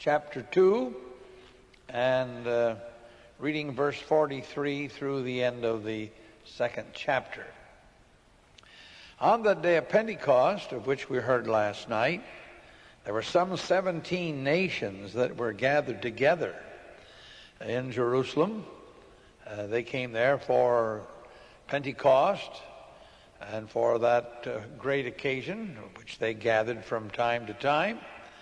chapter 2 and reading verse 43 through the end of the second chapter. On that day of Pentecost, of which we heard last night, there were some 17 nations that were gathered together in Jerusalem. They came there for Pentecost and for that great occasion, which they gathered from time to time.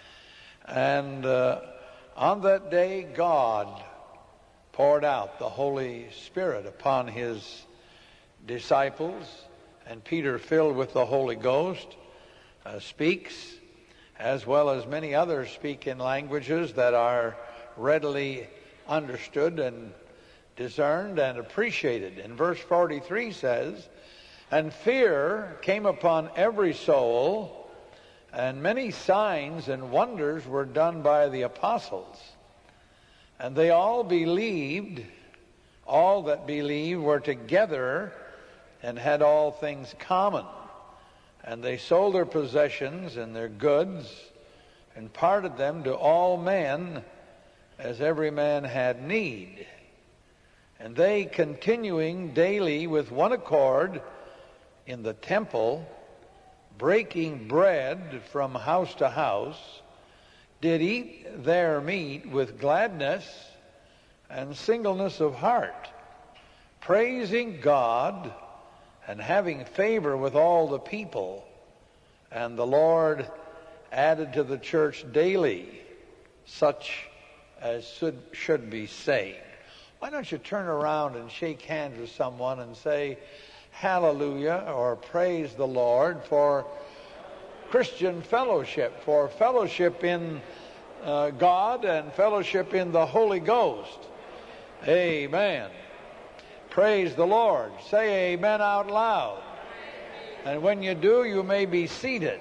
And on that day, God poured out the Holy Spirit upon his disciples, and Peter, filled with the Holy Ghost, speaks, as well as many others speak in languages that are readily understood and discerned and appreciated. And verse 43 says, "And fear came upon every soul, and many signs and wonders were done by the apostles. And they all believed, all that believed were together and had all things common. And they sold their possessions and their goods and parted them to all men as every man had need. And they, continuing daily with one accord in the temple, breaking bread from house to house, did eat their meat with gladness and singleness of heart, praising God and having favor with all the people. And the Lord added to the church daily such as should be saved." Why don't you turn around and shake hands with someone and say, "Hallelujah," or "Praise the Lord," for Christian fellowship, for fellowship in God and fellowship in the Holy Ghost. Amen. Praise the Lord. Say amen out loud. And when you do, you may be seated.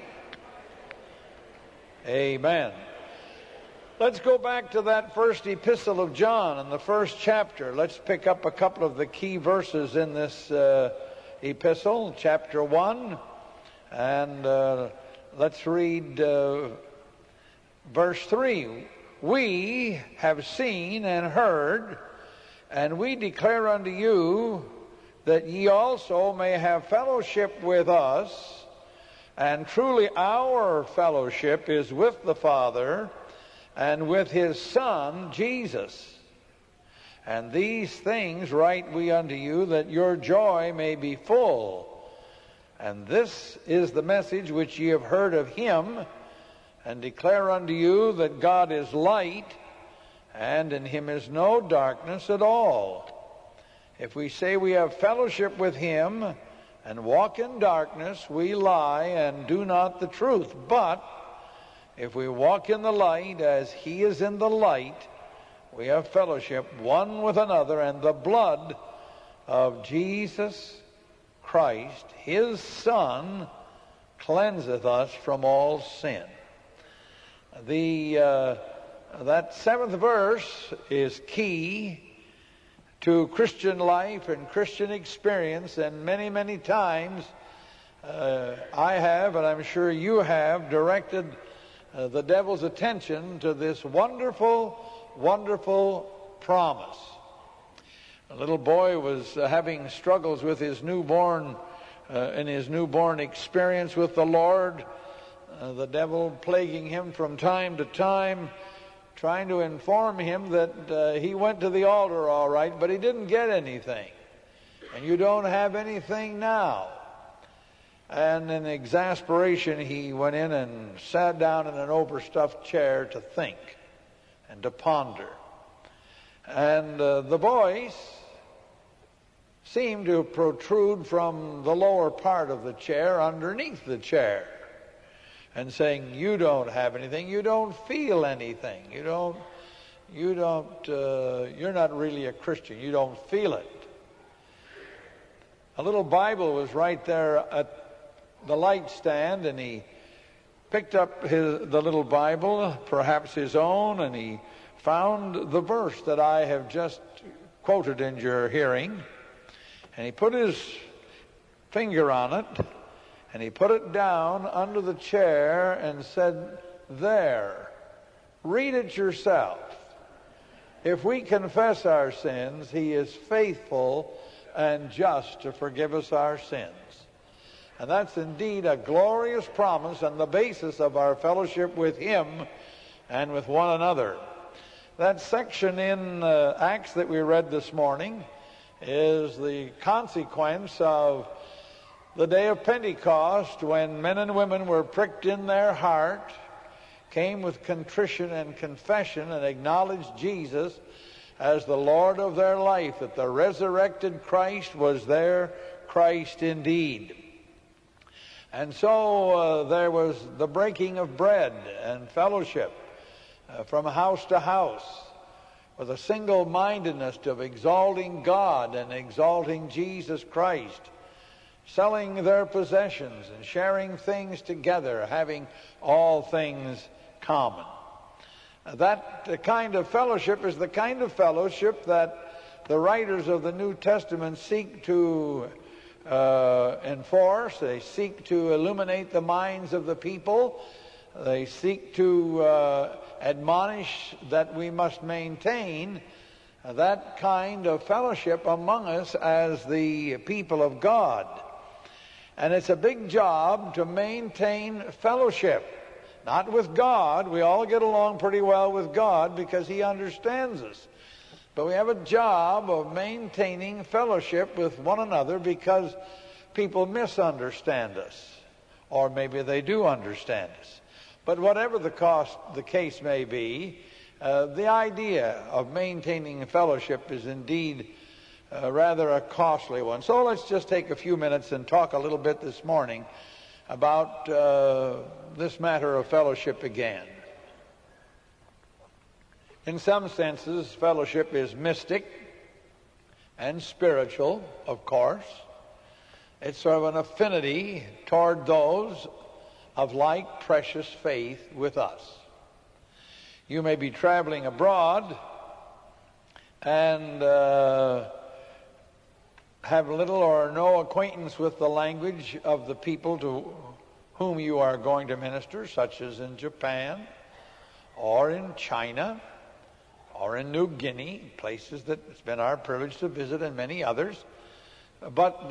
Amen. Let's go back to that first epistle of John in the first chapter. Let's pick up a couple of the key verses in this epistle, chapter 1. And let's read verse 3. "We have seen and heard, and we declare unto you, that ye also may have fellowship with us. And truly our fellowship is with the Father and with his Son, Jesus. And these things write we unto you, that your joy may be full. And this is the message which ye have heard of him, and declare unto you, that God is light, and in him is no darkness at all. If we say we have fellowship with him and walk in darkness, we lie and do not the truth. But if we walk in the light as he is in the light, we have fellowship one with another, and the blood of Jesus Christ, his Son, cleanseth us from all sin." That seventh verse is key to Christian life and Christian experience, and many, many times I have, and I'm sure you have, directed the devil's attention to this wonderful, wonderful promise. A little boy was having struggles with his newborn, in his newborn experience with the Lord. The devil plaguing him from time to time, trying to inform him that he went to the altar all right, but he didn't get anything. And you don't have anything now. And in exasperation, he went in and sat down in an overstuffed chair to think and to ponder. And the voice seemed to protrude from the lower part of the chair underneath the chair, and saying, "You don't have anything. You don't feel anything. You're not really a Christian. You don't feel it." A little Bible was right there at the light stand, and he picked up the little Bible, perhaps his own, and he found the verse that I have just quoted in your hearing, and he put his finger on it, and he put it down under the chair and said, "There, Read it yourself. If we confess our sins, He is faithful and just to forgive us our sins. And that's indeed a glorious promise and the basis of our fellowship with Him and with one another. That section in Acts that we read this morning is the consequence of the day of Pentecost, when men and women were pricked in their heart, came with contrition and confession, and acknowledged Jesus as the Lord of their life, that the resurrected Christ was their Christ indeed. And so there was the breaking of bread and fellowship from house to house, with a single-mindedness of exalting God and exalting Jesus Christ, selling their possessions and sharing things together, having all things common. That kind of fellowship is the kind of fellowship that the writers of the New Testament seek to enforce. They seek to illuminate the minds of the people. They seek to admonish that we must maintain that kind of fellowship among us as the people of God. And it's a big job to maintain fellowship. Not with God. We all get along pretty well with God because He understands us. But we have a job of maintaining fellowship with one another because people misunderstand us. Or maybe they do understand us. But whatever the case may be, the idea of maintaining fellowship is indeed rather a costly one. So let's just take a few minutes and talk a little bit this morning about this matter of fellowship again. In some senses, fellowship is mystic and spiritual, of course. It's sort of an affinity toward those of like precious faith with us. You may be traveling abroad and have little or no acquaintance with the language of the people to whom you are going to minister, such as in Japan or in China or in New Guinea, places that it's been our privilege to visit, and many others. But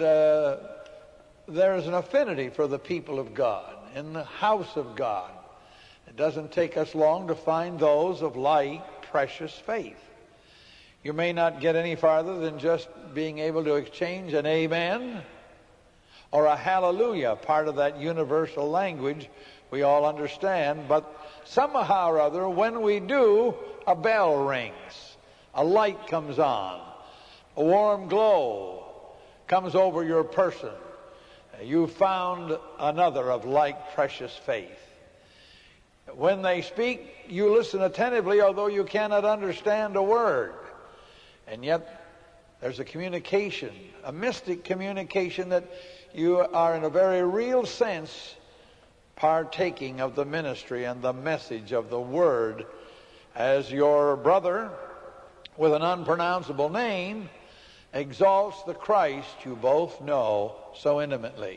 there is an affinity for the people of God in the house of God. It doesn't take us long to find those of like precious faith. You may not get any farther than just being able to exchange an amen or a hallelujah, part of that universal language we all understand. But somehow or other, when we do, a bell rings, a light comes on, a warm glow comes over your person. You found another of like precious faith. When they speak, you listen attentively, although you cannot understand a word. And yet, there's a communication, a mystic communication, that you are in a very real sense partaking of the ministry and the message of the Word, as your brother with an unpronounceable name exalts the Christ you both know so intimately.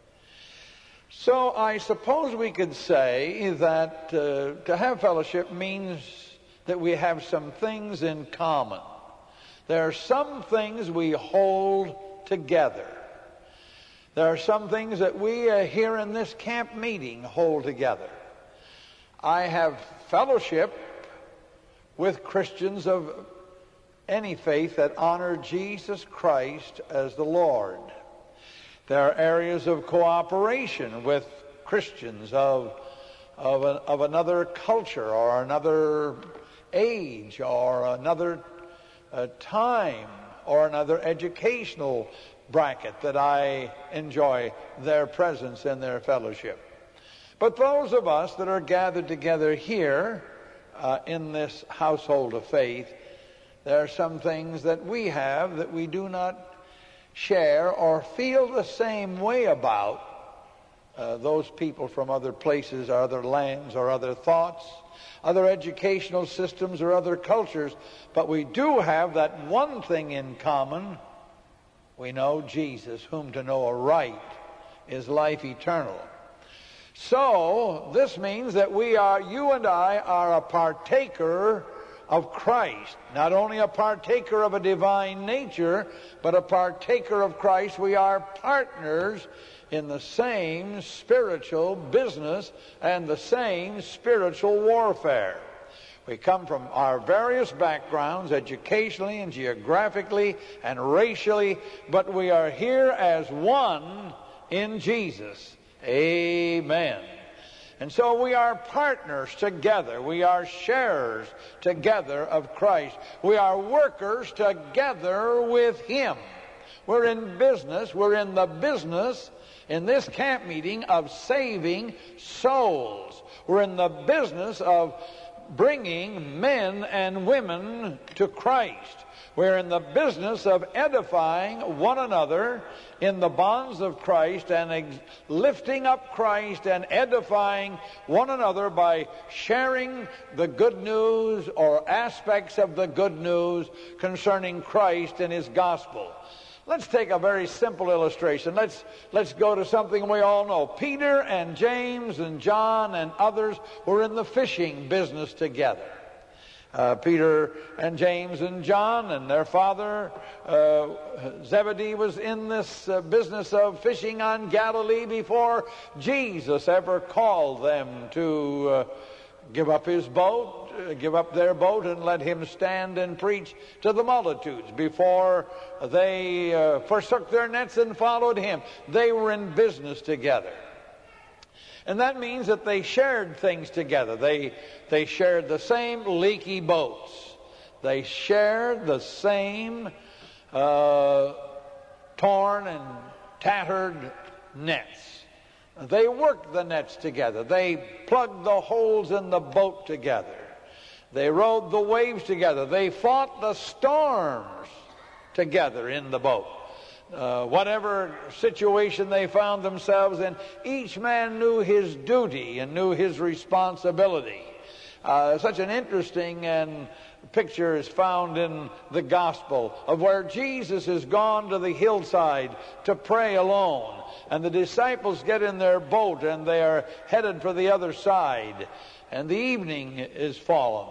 So I suppose we could say that to have fellowship means that we have some things in common. There are some things we hold together. There are some things that we here in this camp meeting hold together. I have fellowship with Christians of any faith that honor Jesus Christ as the Lord. There are areas of cooperation with Christians of another culture or another age or another time or another educational bracket that I enjoy their presence and their fellowship. But those of us that are gathered together here in this household of faith, there are some things that we have that we do not share or feel the same way about those people from other places or other lands or other thoughts, other educational systems or other cultures. But we do have that one thing in common. We know Jesus, whom to know aright is life eternal. So this means that you and I are a partaker of Christ. Not only a partaker of a divine nature, but a partaker of Christ. We are partners in the same spiritual business and the same spiritual warfare. We come from our various backgrounds, educationally and geographically and racially, but we are here as one in Jesus. Amen. And so we are partners together. We are sharers together of Christ. We are workers together with Him. We're in business. We're in the business in this camp meeting of saving souls. We're in the business of bringing men and women to Christ. We're in the business of edifying one another in the bonds of Christ and lifting up Christ and edifying one another by sharing the good news or aspects of the good news concerning Christ and His gospel. Let's take a very simple illustration. Let's go to something we all know. Peter and James and John and others were in the fishing business together. Peter and James and John and their father Zebedee was in this business of fishing on Galilee before Jesus ever called them to give up his boat, give up their boat and let him stand and preach to the multitudes. Before they forsook their nets and followed him, they were in business together. And that means that they shared things together. They shared the same leaky boats. They shared the same torn and tattered nets. They worked the nets together. They plugged the holes in the boat together. They rode the waves together. They fought the storms together in the boat. Whatever situation they found themselves in, each man knew his duty and knew his responsibility. Such an interesting picture is found in the gospel of where Jesus has gone to the hillside to pray alone, and the disciples get in their boat and they are headed for the other side, and the evening is fallen,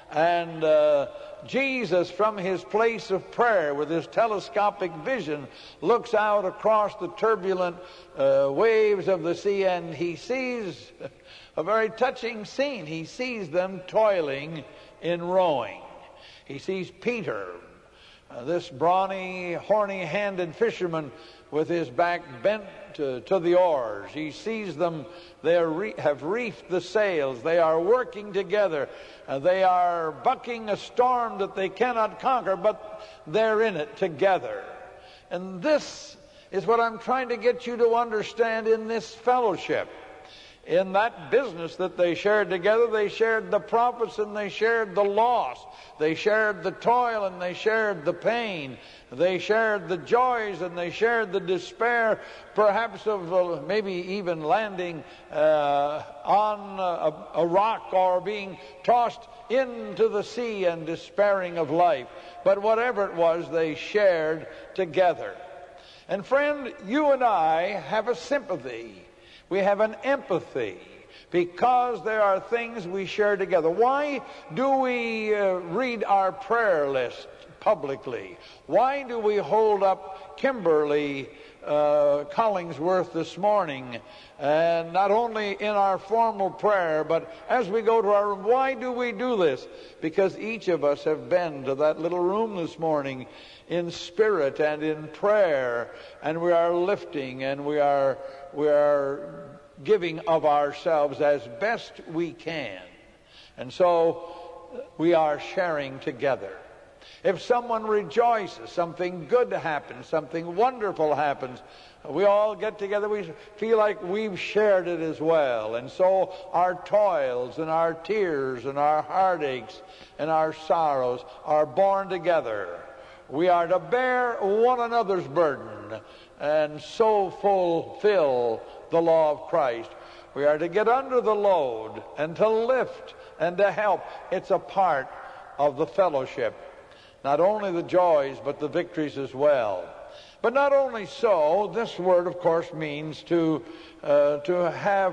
and Jesus, from his place of prayer with his telescopic vision, looks out across the turbulent waves of the sea, and he sees a very touching scene. He sees them toiling in rowing. He sees Peter, this brawny, horny-handed fisherman with his back bent to the oars. He sees them. They have reefed the sails. They are working together. They are bucking a storm that they cannot conquer, but they're in it together. And this is what I'm trying to get you to understand in this fellowship. In that business that they shared together, they shared the profits and they shared the loss. They shared the toil and they shared the pain. They shared the joys and they shared the despair, perhaps of maybe even landing on a rock or being tossed into the sea and despairing of life. But whatever it was, they shared together. And friend, you and I have a sympathy. We have an empathy because there are things we share together. Why do we read our prayer list publicly? Why do we hold up Kimberly Collingsworth this morning, and not only in our formal prayer, but as we go to our room? Why do we do this? Because each of us have been to that little room this morning in spirit and in prayer, and we are lifting and we are giving of ourselves as best we can. And so we are sharing together. If someone rejoices, something good happens, something wonderful happens, we all get together, we feel like we've shared it as well. And so our toils and our tears and our heartaches and our sorrows are borne together. We are to bear one another's burden and so fulfill the law of Christ. We are to get under the load and to lift and to help. It's a part of the fellowship. Not only the joys, but the victories as well. But not only so, this word, of course, means to have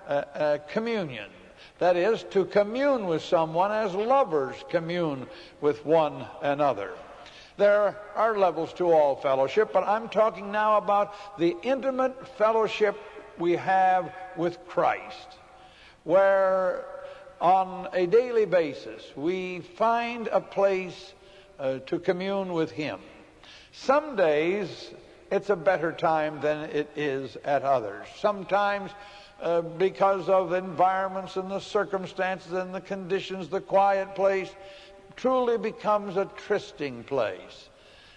communion. That is, to commune with someone as lovers commune with one another. There are levels to all fellowship, but I'm talking now about the intimate fellowship we have with Christ, where on a daily basis we find a place to commune with Him. Some days it's a better time than it is at others. Sometimes because of environments and the circumstances and the conditions, the quiet place truly becomes a trysting place,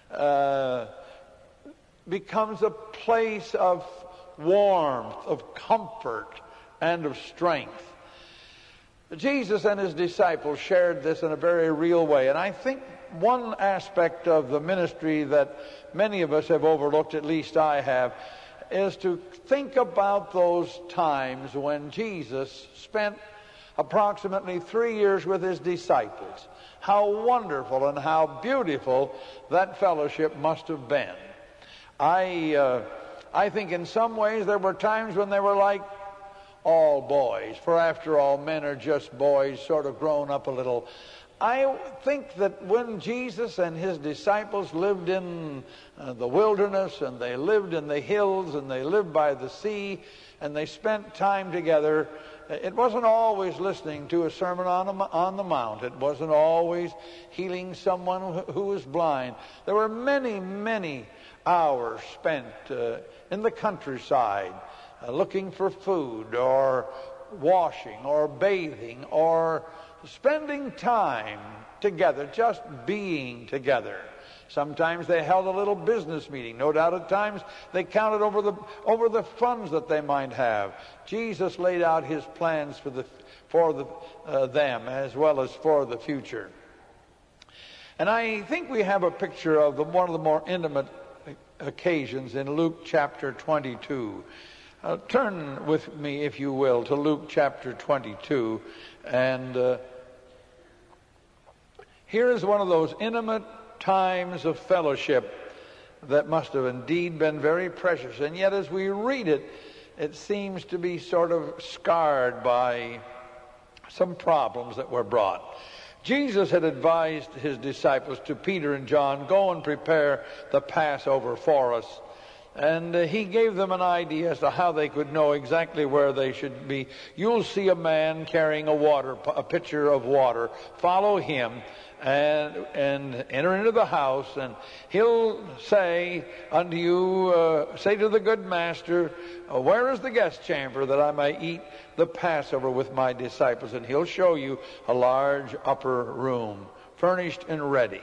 becomes a place of warmth, of comfort, and of strength. Jesus and His disciples shared this in a very real way, and I think one aspect of the ministry that many of us have overlooked, at least I have, is to think about those times when Jesus spent approximately 3 years with His disciples. How wonderful and how beautiful that fellowship must have been. I think in some ways there were times when they were like all boys, for after all, men are just boys, sort of grown up a little. I think that when Jesus and His disciples lived in the wilderness, and they lived in the hills, and they lived by the sea, and they spent time together, it wasn't always listening to a sermon on the mount. It wasn't always healing someone who was blind. There were many, many hours spent in the countryside looking for food, or washing, or bathing, or spending time together, just being together. Sometimes they held a little business meeting. No doubt at times they counted over the funds that they might have. Jesus laid out His plans for them as well as for the future. And I think we have a picture of one of the more intimate occasions in Luke chapter 22. Turn with me, if you will, to Luke chapter 22. And here is one of those intimate times of fellowship that must have indeed been very precious. And yet as we read it, it seems to be sort of scarred by some problems that were brought. Jesus had advised His disciples, to Peter and John, go and prepare the Passover for us. And He gave them an idea as to how they could know exactly where they should be. You'll see a man carrying a pitcher of water. Follow him and enter into the house, and he'll say unto you, say to the good master, where is the guest chamber that I may eat the Passover with my disciples? And he'll show you a large upper room, furnished and ready.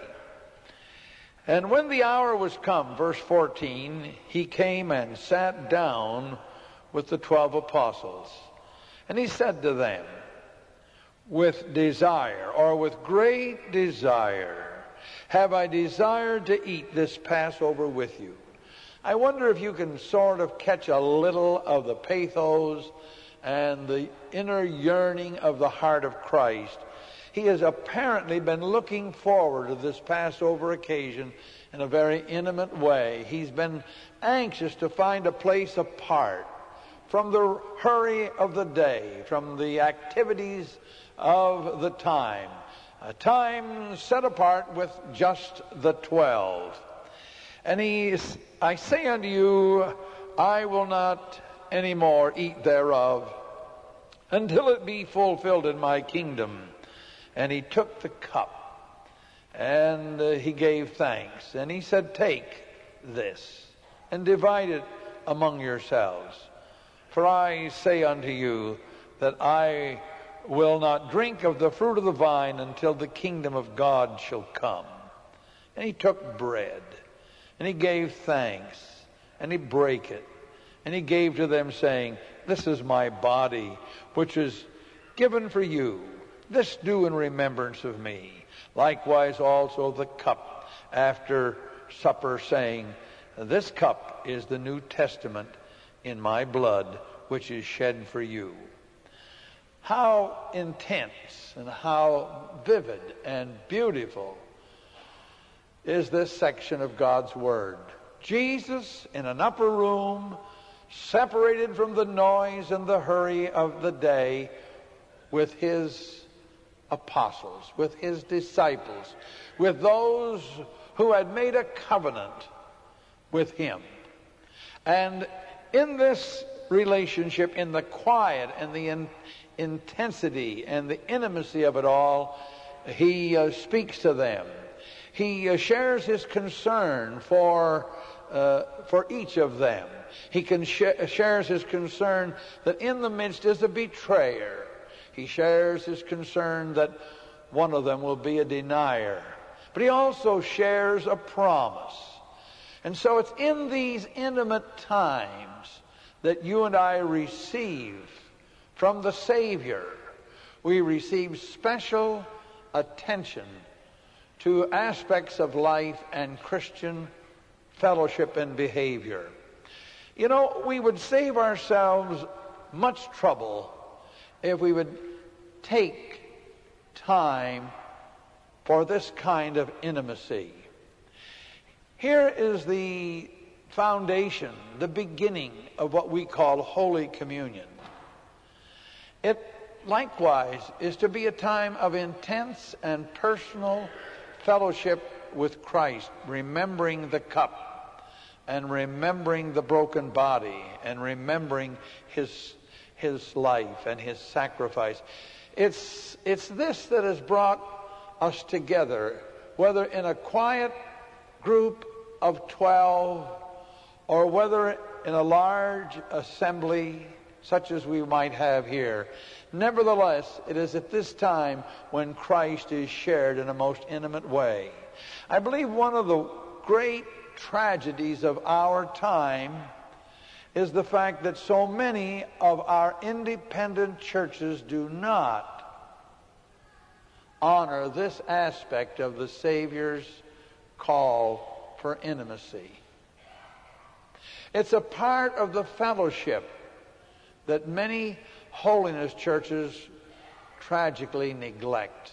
And when the hour was come, verse 14, He came and sat down with the 12 apostles. And He said to them, with desire, or with great desire, have I desired to eat this Passover with you. I wonder if you can sort of catch a little of the pathos and the inner yearning of the heart of Christ. He has apparently been looking forward to this Passover occasion in a very intimate way. He's been anxious to find a place apart from the hurry of the day, from the activities of the time, a time set apart with just the 12. And I say unto you, I will not any more eat thereof until it be fulfilled in my kingdom. And He took the cup, and He gave thanks, and He said, take this and divide it among yourselves. For I say unto you that I will not drink of the fruit of the vine until the kingdom of God shall come. And He took bread, and He gave thanks, and He brake it, and He gave to them, saying, this is my body, which is given for you. This do in remembrance of me. Likewise also the cup after supper, saying, this cup is the New Testament in my blood, which is shed for you. How intense and how vivid and beautiful is this section of God's Word. Jesus in an upper room separated from the noise and the hurry of the day, with his apostles, with his disciples, with those who had made a covenant with him. And in this relationship, in the quiet and the intensity and the intimacy of it all, he speaks to them. He shares his concern for each of them. He shares his concern that in the midst is a betrayer. He shares his concern that one of them will be a denier. But he also shares a promise. And so it's in these intimate times that you and I receive from the Savior. We receive special attention to aspects of life and Christian fellowship and behavior. You know, we would save ourselves much trouble if we would take time for this kind of intimacy. Here is the foundation, the beginning of what we call Holy Communion. It likewise is to be a time of intense and personal fellowship with Christ, remembering the cup and remembering the broken body and remembering his life and his sacrifice. It's this that has brought us together, whether in a quiet group of 12 or whether in a large assembly such as we might have here. Nevertheless, it is at this time when Christ is shared in a most intimate way. I believe one of the great tragedies of our time is the fact that so many of our independent churches do not honor this aspect of the Savior's call for intimacy. It's a part of the fellowship that many holiness churches tragically neglect.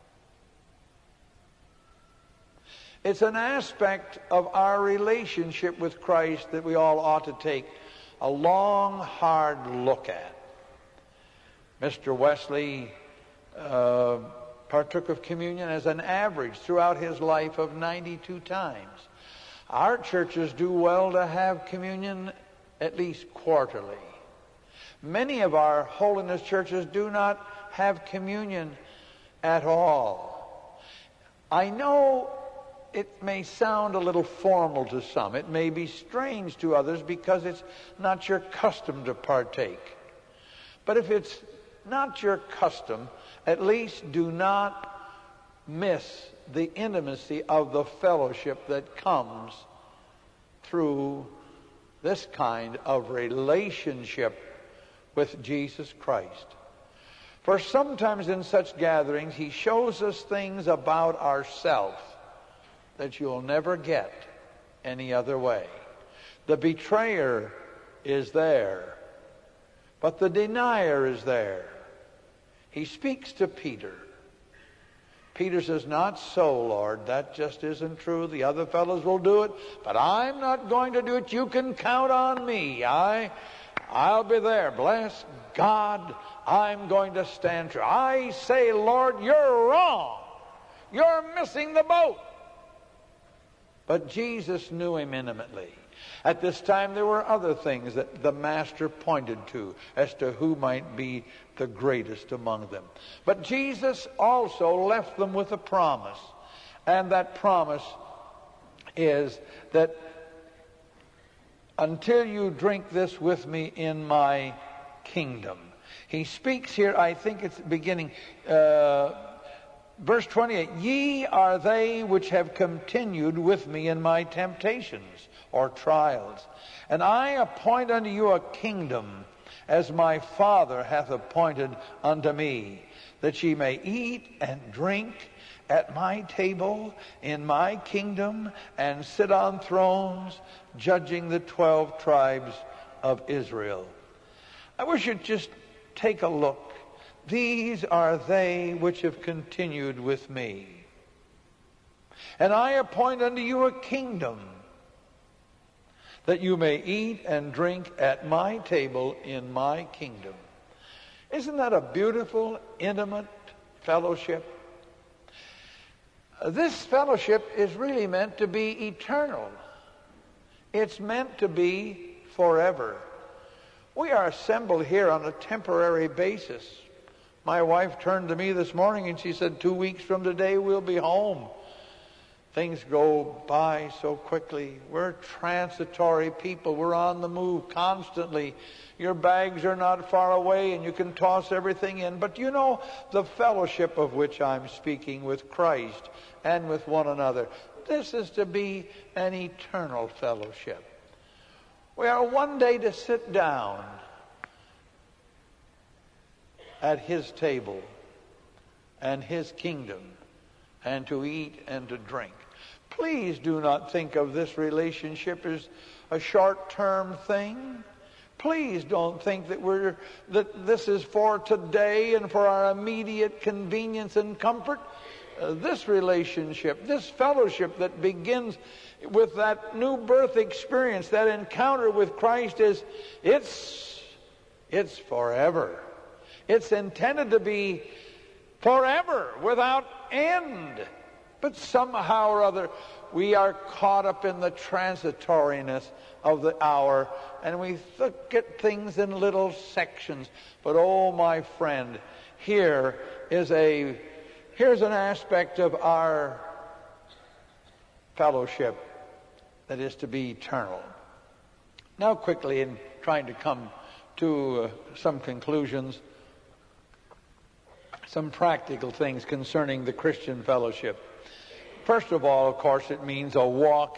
It's an aspect of our relationship with Christ that we all ought to take a long, hard look at. Mr. Wesley partook of communion as an average throughout his life of 92 times. Our churches do well to have communion at least quarterly. Many of our holiness churches do not have communion at all. I know it may sound a little formal to some. It may be strange to others because it's not your custom to partake. But if it's not your custom, at least do not miss the intimacy of the fellowship that comes through this kind of relationship with Jesus Christ. For sometimes in such gatherings, he shows us things about ourselves that you'll never get any other way. The betrayer is there, but the denier is there. He speaks to Peter. Peter says, "Not so, Lord. That just isn't true. The other fellows will do it, but I'm not going to do it. You can count on me. I'll be there. Bless God, I'm going to stand true. I say, Lord, you're wrong. You're missing the boat." But Jesus knew him intimately. At this time, there were other things that the Master pointed to as to who might be the greatest among them. But Jesus also left them with a promise. And that promise is that until you drink this with me in my kingdom. He speaks here, I think it's beginning, verse 28, "Ye are they which have continued with me in my temptations," or trials. "And I appoint unto you a kingdom, as my Father hath appointed unto me, that ye may eat and drink at my table in my kingdom, and sit on thrones, judging the 12 tribes of Israel." I wish you'd just take a look. These are they which have continued with me. "And I appoint unto you a kingdom." that you may eat and drink at my table in my kingdom. Isn't that a beautiful, intimate fellowship? This fellowship is really meant to be eternal. It's meant to be forever. We are assembled here on a temporary basis. My wife turned to me this morning and she said, 2 weeks from today we'll be home. Things go by so quickly. We're transitory people. We're on the move constantly. Your bags are not far away and you can toss everything in. But you know, the fellowship of which I'm speaking with Christ and with one another, this is to be an eternal fellowship. We are one day to sit down at His table and His kingdom and to eat and to drink. Please do not think of this relationship as a short-term thing. Please don't think that this is for today and for our immediate convenience and comfort. This relationship, this fellowship that begins with that new birth experience, that encounter with Christ, it's forever. It's intended to be forever, without end. But somehow or other, we are caught up in the transitoriness of the hour, and we look at things in little sections. But oh, my friend, here's an aspect of our fellowship that is to be eternal. Now, quickly, in trying to come to some conclusions, some practical things concerning the Christian fellowship. First of all, of course, it means a walk,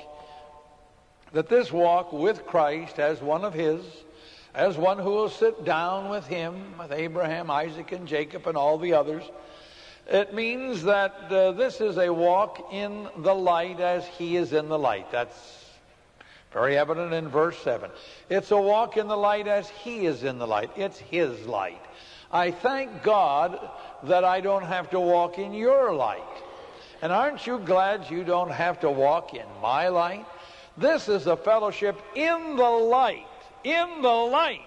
that this walk with Christ as one of His, as one who will sit down with Him, with Abraham, Isaac, and Jacob, and all the others. It means that this is a walk in the light as He is in the light. That's very evident in verse 7. It's a walk in the light as He is in the light. It's His light. I thank God that I don't have to walk in your light. And aren't you glad you don't have to walk in my light? This is a fellowship in the light. In the light.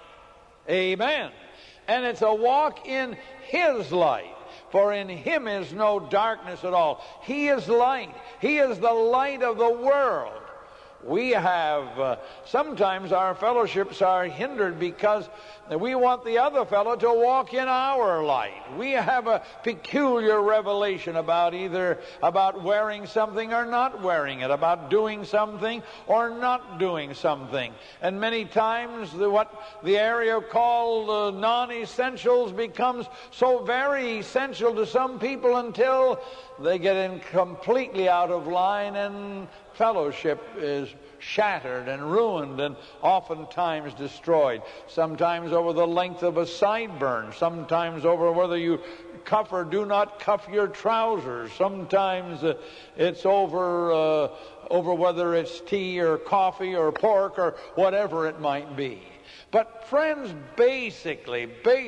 Amen. And it's a walk in His light. For in Him is no darkness at all. He is light. He is the light of the world. We have, sometimes our fellowships are hindered because we want the other fellow to walk in our light. We have a peculiar revelation about wearing something or not wearing it, about doing something or not doing something. And many times what the area called non-essentials becomes so very essential to some people until they get in completely out of line, and fellowship is shattered and ruined and oftentimes destroyed. Sometimes over the length of a sideburn. Sometimes over whether you cuff or do not cuff your trousers. Sometimes it's over whether it's tea or coffee or pork or whatever it might be. But friends, basically,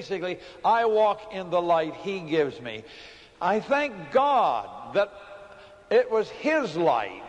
I walk in the light He gives me. I thank God that it was His light.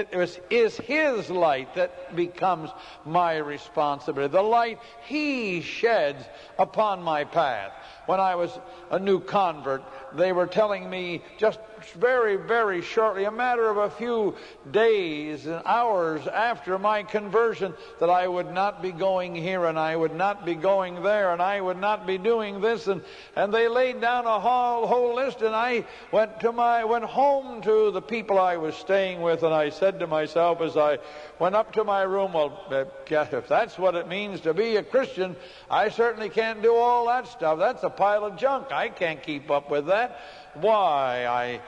Is His light that becomes my responsibility. The light He sheds upon my path. When I was a new convert, they were telling me just very, very shortly, a matter of a few days and hours after my conversion, that I would not be going here and I would not be going there and I would not be doing this, and they laid down a whole list, and I went home to the people I was staying with, and I said to myself as I went up to my room, well, if that's what it means to be a Christian, I certainly can't do all that stuff. That's a pile of junk. I can't keep up with that. Why?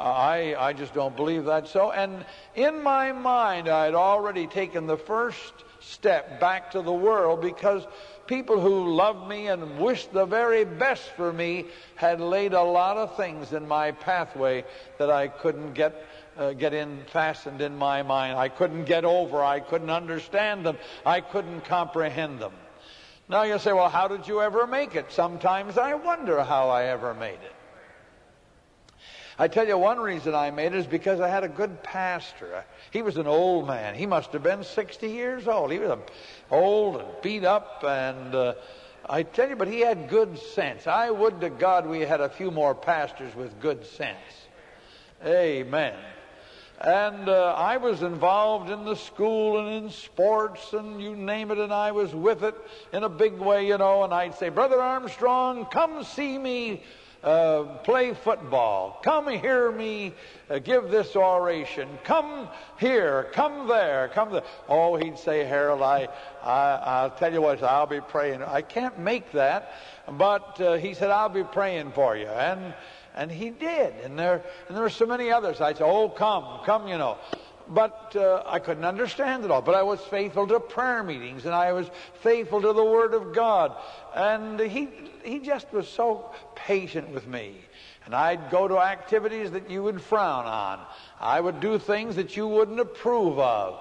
I just don't believe that's so. And in my mind, I had already taken the first step back to the world, because people who loved me and wished the very best for me had laid a lot of things in my pathway that I couldn't get fastened in my mind. I couldn't get over. I couldn't understand them. I couldn't comprehend them. Now you say, well, how did you ever make it? Sometimes I wonder how I ever made it. I tell you, one reason I made it is because I had a good pastor. He was an old man. He must have been 60 years old. He was old and beat up, and I tell you, but he had good sense. I would to God we had a few more pastors with good sense. Amen. And I was involved in the school and in sports and you name it, and I was with it in a big way, and I'd say, Brother Armstrong, come see me play football. Come hear me give this oration. Come here, come there, come there. Oh, he'd say, Harold, I'll tell you what, I'll be praying. I can't make that, but he said, I'll be praying for you. And he did. And there were so many others. I'd say, oh, come. But I couldn't understand it all. But I was faithful to prayer meetings, and I was faithful to the Word of God. And he just was so patient with me. And I'd go to activities that you would frown on. I would do things that you wouldn't approve of.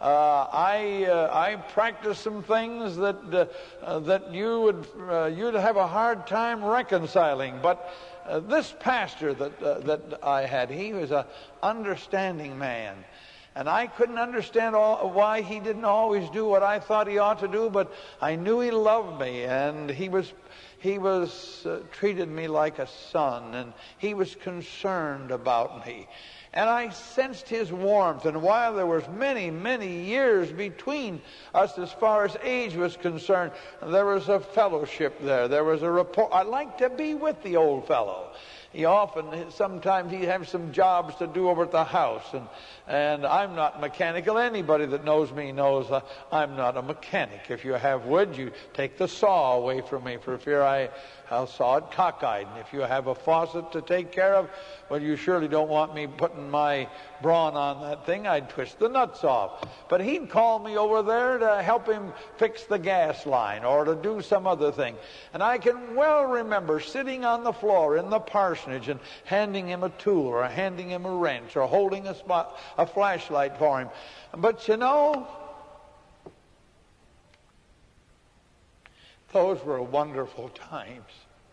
I practiced some things that you'd have a hard time reconciling. But this pastor that I had, he was an understanding man. And I couldn't understand why he didn't always do what I thought he ought to do, but I knew he loved me, and he treated me like a son, and he was concerned about me. And I sensed his warmth, and while there was many, many years between us as far as age was concerned, there was a fellowship there. There was a rapport. I liked to be with the old fellow. Sometimes he'd have some jobs to do over at the house, and I'm not mechanical. Anybody that knows me knows I'm not a mechanic. If you have wood, you take the saw away from me for fear I'll saw it cockeyed. And if you have a faucet to take care of, well, you surely don't want me putting my brawn on that thing. I'd twist the nuts off. But he'd call me over there to help him fix the gas line or to do some other thing. And I can well remember sitting on the floor in the parsonage and handing him a tool or handing him a wrench or holding a flashlight for him. But those were wonderful times.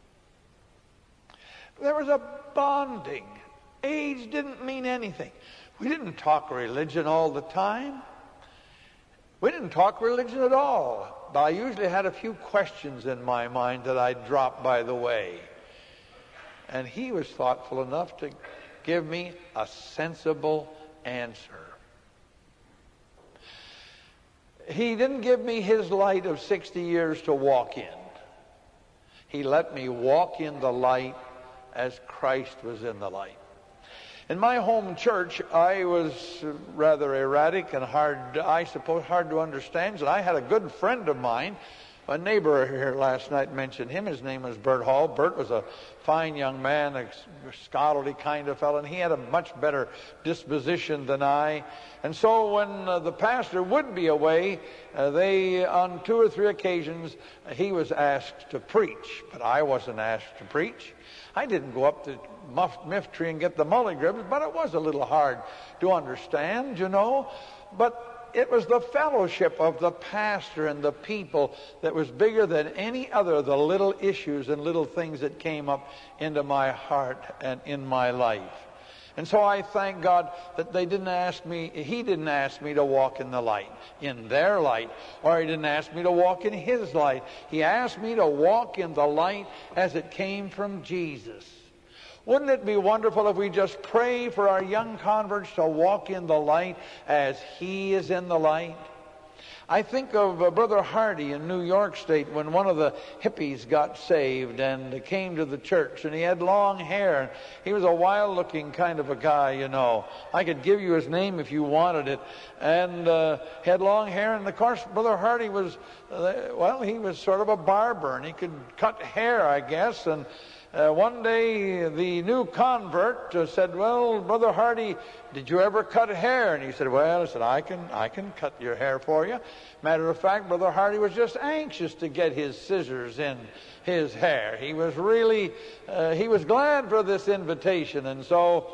There was a bonding. Age didn't mean anything. We didn't talk religion all the time. We didn't talk religion at all. But I usually had a few questions in my mind that I'd drop by the way. And he was thoughtful enough to give me a sensible answer. He didn't give me his light of 60 years to walk in. He let me walk in the light as Christ was in the light. In my home church, I was rather erratic and hard to understand. And I had a good friend of mine, a neighbor here last night mentioned him. His name was Bert Hall. Bert was a fine young man, a scholarly kind of fellow, and he had a much better disposition than I. And so when the pastor would be away, on 2 or 3 occasions, he was asked to preach. But I wasn't asked to preach. I didn't go up to Mifftree and get the mulligribs, but it was a little hard to understand, But it was the fellowship of the pastor and the people that was bigger than any other of the little issues and little things that came up into my heart and in my life. And so I thank God that he didn't ask me to walk in the light, in their light, or he didn't ask me to walk in his light. He asked me to walk in the light as it came from Jesus. Wouldn't it be wonderful if we just pray for our young converts to walk in the light as he is in the light? I think of Brother Hardy in New York State when one of the hippies got saved and came to the church, and he had long hair. He was a wild-looking kind of a guy, I could give you his name if you wanted it. And he had long hair, and of course Brother Hardy was, he was sort of a barber, and he could cut hair, I guess. And one day the new convert said, well, Brother Hardy, did you ever cut hair? And he said, I can cut your hair for you. Matter of fact, Brother Hardy was just anxious to get his scissors in his hair. He was really, he was glad for this invitation. And so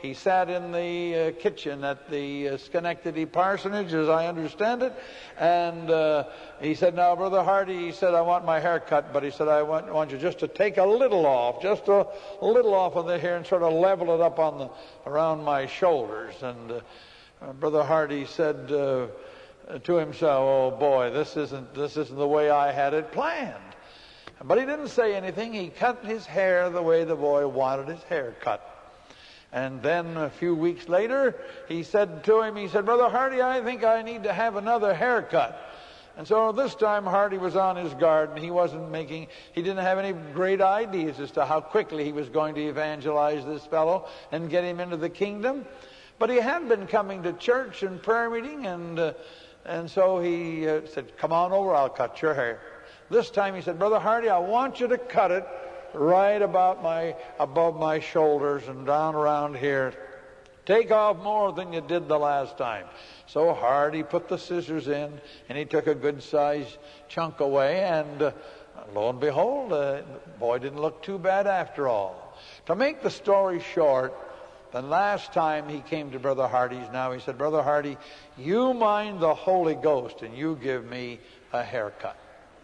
he sat in the kitchen at the Schenectady parsonage, as I understand it, and he said, now, Brother Hardy, he said, I want my hair cut, but he said, I want you just to take a little off, just a little off of the hair and sort of level it up around my shoulders. And Brother Hardy said to himself, oh boy, this isn't the way I had it planned. But he didn't say anything. He cut his hair the way the boy wanted his hair cut. And then a few weeks later, he said to him, he said, Brother Hardy, I think I need to have another haircut. And so this time Hardy was on his guard, and he didn't have any great ideas as to how quickly he was going to evangelize this fellow and get him into the kingdom. But he had been coming to church and prayer meeting, and so he said, come on over, I'll cut your hair. This time he said, Brother Hardy, I want you to cut it right above my shoulders and down around here. Take off more than you did the last time. So Hardy put the scissors in, and he took a good-sized chunk away, and lo and behold, the boy didn't look too bad after all. To make the story short, the last time he came to Brother Hardy's now, he said, Brother Hardy, you mind the Holy Ghost, and you give me a haircut.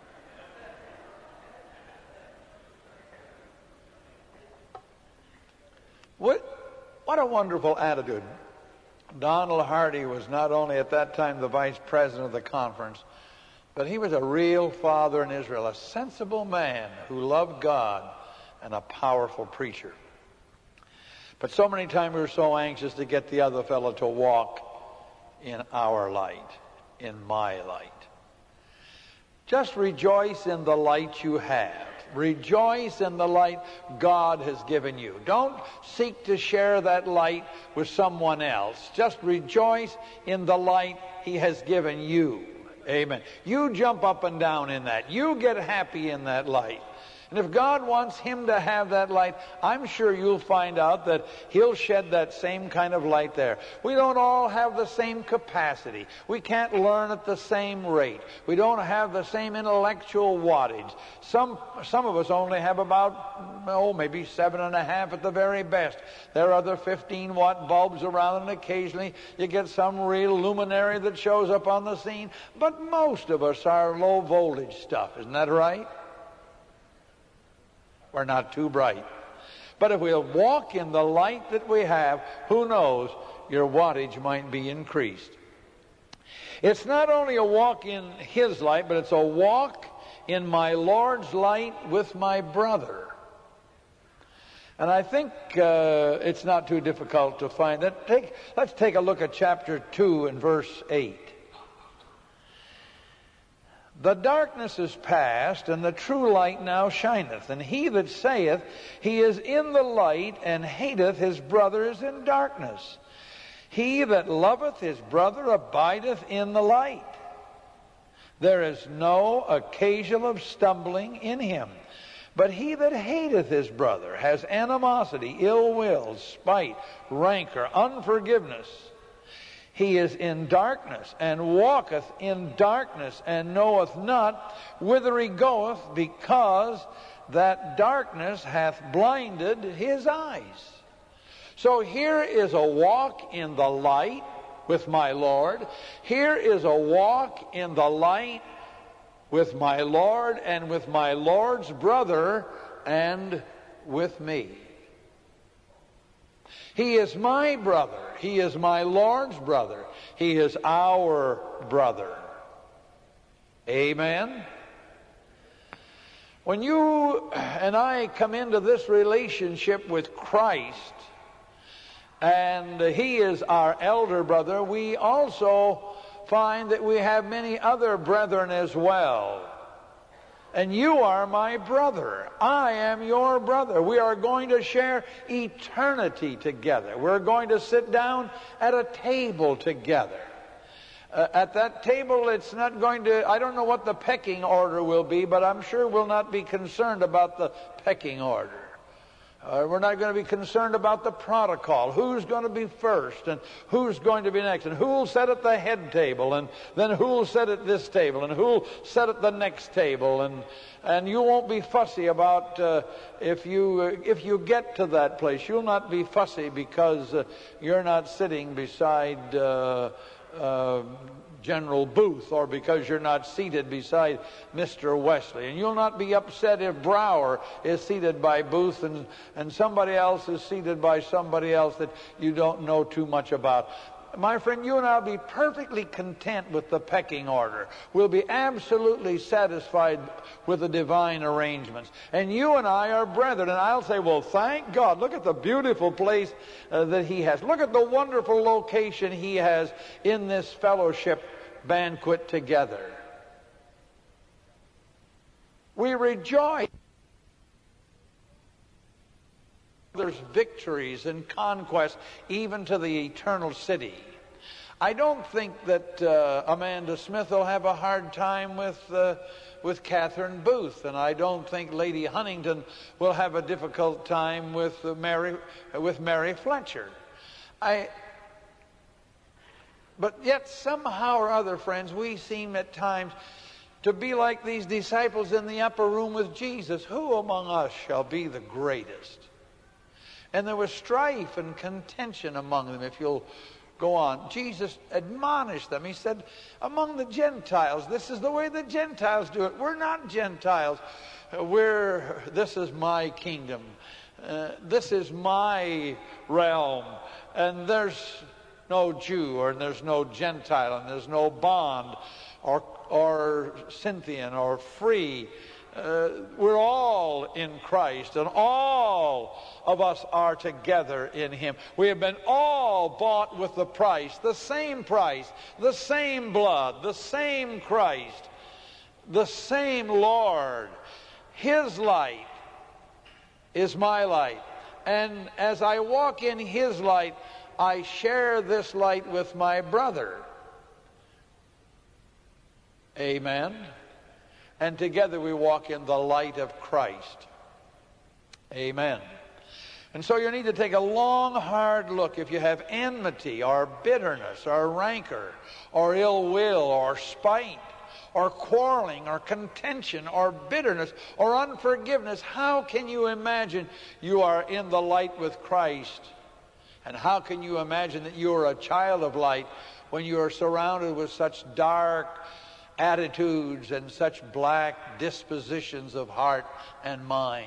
What a wonderful attitude. Donald Hardy was not only at that time the vice president of the conference, but he was a real father in Israel, a sensible man who loved God and a powerful preacher. But so many times we were so anxious to get the other fellow to walk in our light, in my light. Just rejoice in the light you have. Rejoice in the light God has given you. Don't seek to share that light with someone else. Just rejoice in the light He has given you. Amen. You jump up and down in that. You get happy in that light. And if God wants him to have that light, I'm sure you'll find out that He'll shed that same kind of light there. We don't all have the same capacity. We can't learn at the same rate. We don't have the same intellectual wattage. Some of us only have about, maybe 7.5 at the very best. There are other 15-watt bulbs around, and occasionally you get some real luminary that shows up on the scene. But most of us are low voltage stuff. Isn't that right? We're not too bright. But if we'll walk in the light that we have, who knows, your wattage might be increased. It's not only a walk in His light, but it's a walk in my Lord's light with my brother. And I think it's not too difficult to find that. Let's take a look at chapter 2 and verse 8. The darkness is past, and the true light now shineth. And he that saith he is in the light, and hateth his brother, is in darkness. He that loveth his brother abideth in the light. There is no occasion of stumbling in him. But he that hateth his brother has animosity, ill will, spite, rancor, unforgiveness. He is in darkness, and walketh in darkness, and knoweth not whither he goeth, because that darkness hath blinded his eyes. So here is a walk in the light with my Lord. Here is a walk in the light with my Lord and with my Lord's brother and with me. He is my brother. He is my Lord's brother. He is our brother. Amen? When you and I come into this relationship with Christ, and He is our elder brother, we also find that we have many other brethren as well. And you are my brother. I am your brother. We are going to share eternity together. We're going to sit down at a table together. At that table, it's not going to, I don't know what the pecking order will be, but I'm sure we'll not be concerned about the pecking order. We're not going to be concerned about the protocol. Who's going to be first and who's going to be next, and who'll sit at the head table, and then who'll sit at this table, and who'll sit at the next table, and you won't be fussy about if you get to that place. You'll not be fussy because you're not sitting beside General Booth, or because you're not seated beside Mr. Wesley. And you'll not be upset if Brower is seated by Booth and somebody else is seated by somebody else that you don't know too much about. My friend, you and I will be perfectly content with the pecking order. We'll be absolutely satisfied with the divine arrangements. And you and I are brethren. And I'll say, well, thank God. Look at the beautiful place that He has. Look at the wonderful location He has in this fellowship banquet together. We rejoice. There's victories and conquests even to the eternal city. I don't think that Amanda Smith will have a hard time with Catherine Booth, and I don't think Lady Huntington will have a difficult time with Mary Fletcher. But yet somehow or other, friends, we seem at times to be like these disciples in the upper room with Jesus. Who among us shall be the greatest? And there was strife and contention among them, if you'll go on. Jesus admonished them. He said, among the Gentiles, this is the way the Gentiles do it. We're not Gentiles. This is my kingdom. This is my realm. And there's no Jew, or there's no Gentile, and there's no bond, or Scythian, or free. We're all in Christ, and all of us are together in Him. We have been all bought with the price, the same blood, the same Christ, the same Lord. His light is my light. And as I walk in His light, I share this light with my brother. Amen. And together we walk in the light of Christ. Amen. And so you need to take a long, hard look. If you have enmity or bitterness or rancor or ill will or spite or quarreling or contention or bitterness or unforgiveness, how can you imagine you are in the light with Christ? And how can you imagine that you are a child of light when you are surrounded with such dark attitudes and such black dispositions of heart and mind?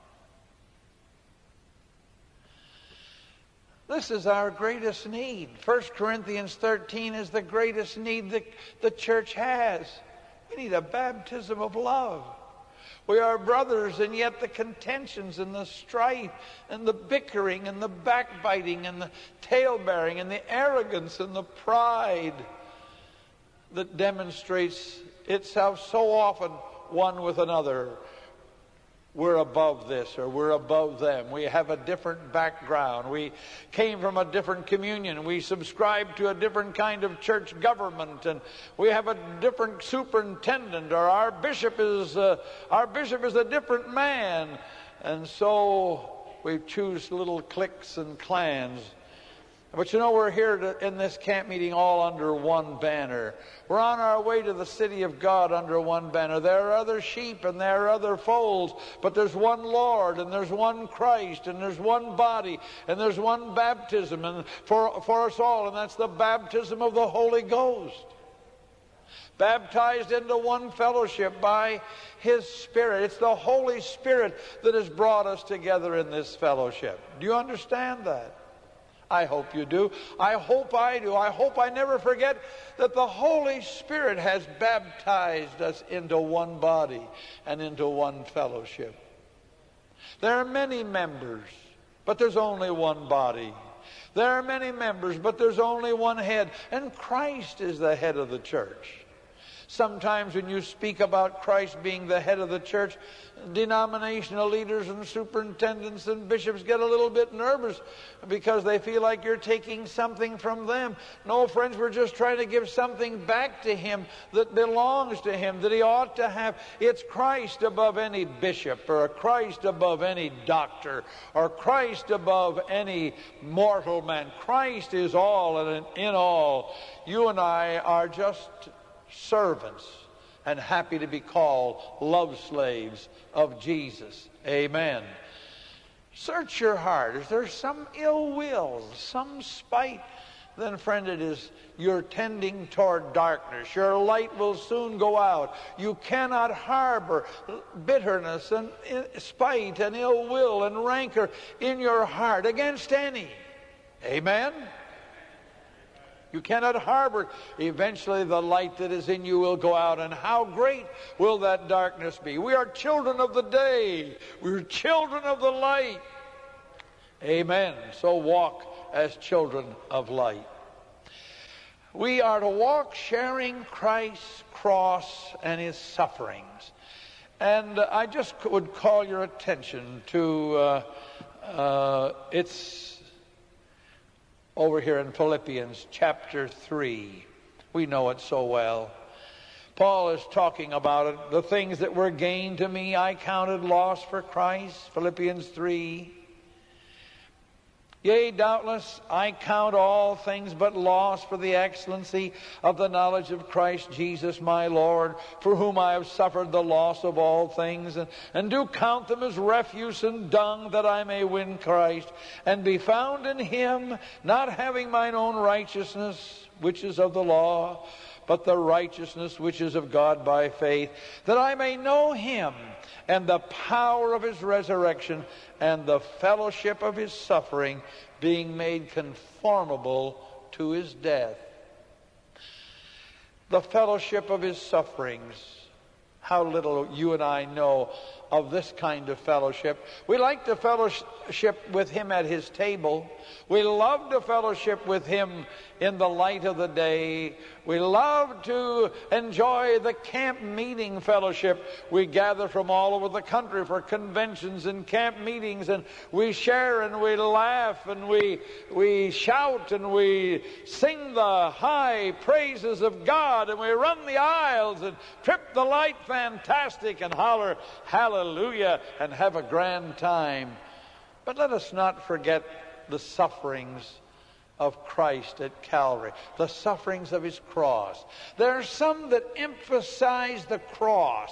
This is our greatest need. 1 Corinthians 13 is the greatest need that the church has. We need a baptism of love. We are brothers, and yet the contentions and the strife and the bickering and the backbiting and the tale-bearing and the arrogance and the pride that demonstrates itself so often one with another. We're above this, or we're above them. We have a different background. We came from a different communion. We subscribe to a different kind of church government, and we have a different superintendent, or our bishop is a different man. And so we choose little cliques and clans. But you know, we're here in this camp meeting all under one banner. We're on our way to the city of God under one banner. There are other sheep and there are other folds, but there's one Lord and there's one Christ and there's one body and there's one baptism and for us all, and that's the baptism of the Holy Ghost. Baptized into one fellowship by His Spirit. It's the Holy Spirit that has brought us together in this fellowship. Do you understand that? I hope you do. I hope I do. I hope I never forget that the Holy Spirit has baptized us into one body and into one fellowship. There are many members, but there's only one body. There are many members, but there's only one head, and Christ is the head of the church. Sometimes when you speak about Christ being the head of the church, denominational leaders and superintendents and bishops get a little bit nervous because they feel like you're taking something from them. No, friends, we're just trying to give something back to Him that belongs to Him, that He ought to have. It's Christ above any bishop, or Christ above any doctor, or Christ above any mortal man. Christ is all and in all. You and I are just servants and happy to be called love slaves of Jesus. Amen. Search your heart. Is there some ill will, some spite? Then, friend, it is you're tending toward darkness. Your light will soon go out. You cannot harbor bitterness and spite and ill will and rancor in your heart against any. Amen? You cannot harbor. Eventually the light that is in you will go out, and how great will that darkness be? We are children of the day. We're children of the light. Amen. So walk as children of light. We are to walk sharing Christ's cross and His sufferings. And I just would call your attention to it's over here in Philippians chapter 3. We know it so well. Paul is talking about it. The things that were gained to me, I counted loss for Christ. Philippians 3. Yea, doubtless, I count all things but loss for the excellency of the knowledge of Christ Jesus my Lord, for whom I have suffered the loss of all things, and do count them as refuse and dung, that I may win Christ, and be found in Him, not having mine own righteousness, which is of the law, but the righteousness which is of God by faith, that I may know Him, and the power of His resurrection, and the fellowship of His suffering, being made conformable to His death. The fellowship of His sufferings. How little you and I know of this kind of fellowship. We like to fellowship with Him at His table. We love to fellowship with Him in the light of the day. We love to enjoy the camp meeting fellowship. We gather from all over the country for conventions and camp meetings, and we share and we laugh and we shout and we sing the high praises of God, and we run the aisles and trip the light fantastic and holler hallelujah and have a grand time. But let us not forget the sufferings of Christ at Calvary, the sufferings of His cross. There are some that emphasize the cross